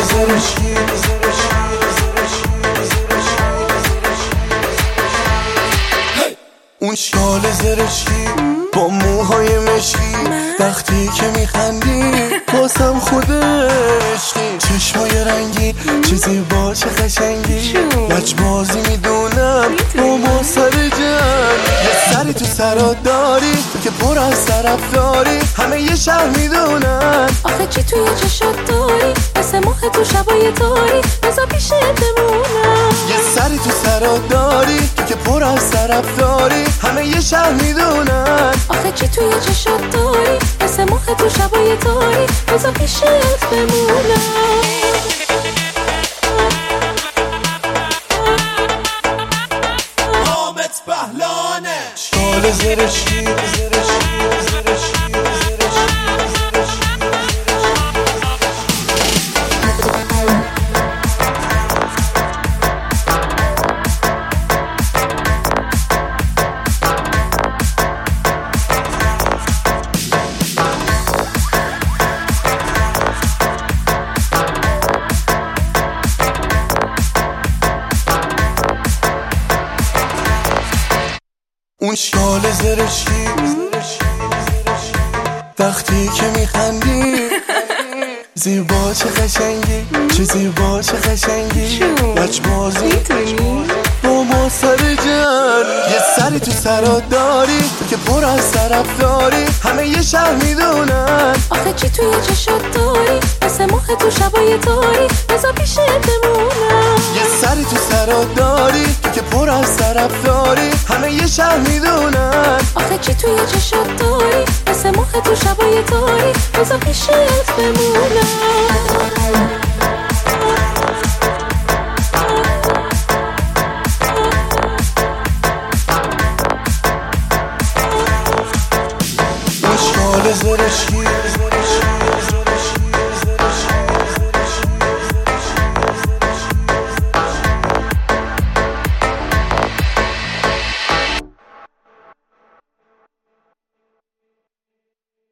زرشکی اون شال زرشکی با موهای مشکی وقتی که میخندی بازم خود عشقی چشمای رنگی چه زیبا چه قشنگی لجبازی میدونم با ما سر جنگ یه سری تو سرات داری که پر از طرف داری همه یه شهر میدونن آخه چی توی چشات داری مثل ماه تو شبای تاری بذار پیشت بمونم یه سری تو سرات داری که پر از طرف داری همه یه شهر میدونن آخه چی توی چشات داری مثل ماه تو شبای تاری بذار پیشت بمونم حامد پهلانه شال زرشکی اون شال زرشکی وقتی که میخندی زیبا چه قشنگی چه زیبا چه قشنگی لجبازی با ما سر جنگ یه سری تو سرات داری که پر از طرف داری همه یه شهر میدونن آخه چی توی چشات داری مثل ماه تو شبای تاری بذار پیشت بمونم یه سری تو سرات داری که پر از طرف داری همه یه شهر میدونن آخه چی توی چشات داری مثل ماه تو شبای تاری بذار پیشت بمونم اون شال زرشکی